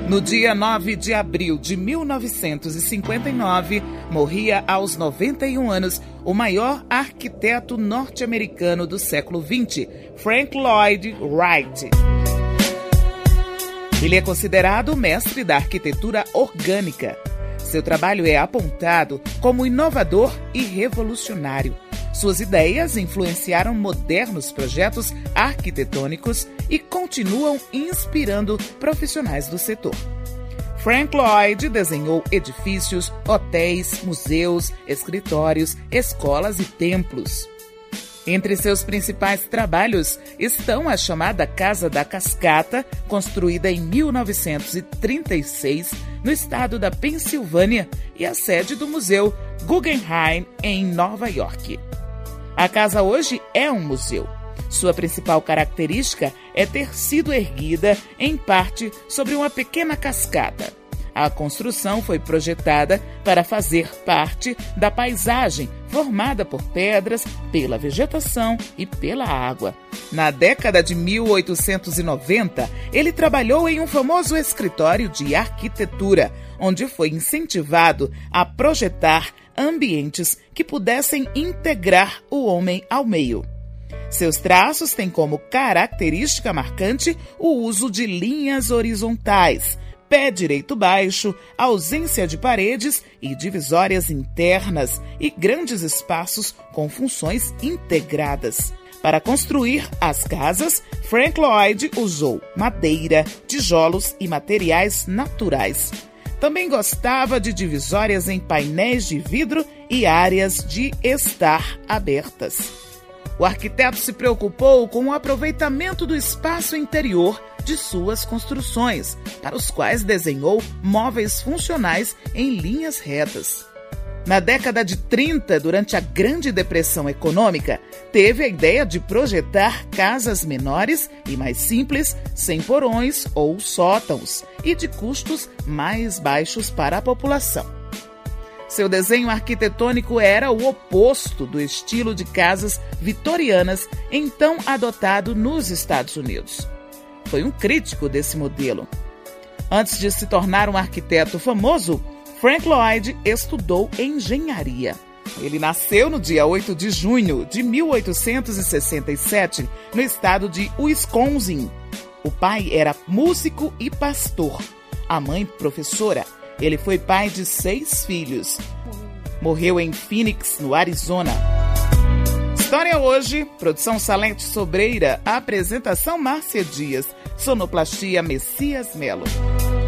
No dia 9 de abril de 1959, morria aos 91 anos o maior arquiteto norte-americano do século XX, Frank Lloyd Wright. Ele é considerado o mestre da arquitetura orgânica. Seu trabalho é apontado como inovador e revolucionário. Suas ideias influenciaram modernos projetos arquitetônicos e continuam inspirando profissionais do setor. Frank Lloyd desenhou edifícios, hotéis, museus, escritórios, escolas e templos. Entre seus principais trabalhos estão a chamada Casa da Cascata, construída em 1936 no estado da Pensilvânia, e a sede do Museu Guggenheim, em Nova York. A casa hoje é um museu. Sua principal característica é ter sido erguida, em parte, sobre uma pequena cascata. A construção foi projetada para fazer parte da paisagem formada por pedras, pela vegetação e pela água. Na década de 1890, ele trabalhou em um famoso escritório de arquitetura, onde foi incentivado a projetar ambientes que pudessem integrar o homem ao meio. Seus traços têm como característica marcante o uso de linhas horizontais, pé direito baixo, ausência de paredes e divisórias internas e grandes espaços com funções integradas. Para construir as casas, Frank Lloyd usou madeira, tijolos e materiais naturais. Também gostava de divisórias em painéis de vidro e áreas de estar abertas. O arquiteto se preocupou com o aproveitamento do espaço interior de suas construções, para os quais desenhou móveis funcionais em linhas retas. Na década de 30, durante a Grande Depressão Econômica, teve a ideia de projetar casas menores e mais simples, sem porões ou sótãos, e de custos mais baixos para a população. Seu desenho arquitetônico era o oposto do estilo de casas vitorianas, então adotado nos Estados Unidos. Foi um crítico desse modelo. Antes de se tornar um arquiteto famoso, Frank Lloyd estudou engenharia. Ele nasceu no dia 8 de junho de 1867, no estado de Wisconsin. O pai era músico e pastor, a mãe professora. Ele foi pai de 6 filhos. Morreu em Phoenix, no Arizona. História hoje, produção Salete Sobreira, apresentação Márcia Dias, sonoplastia Messias Melo.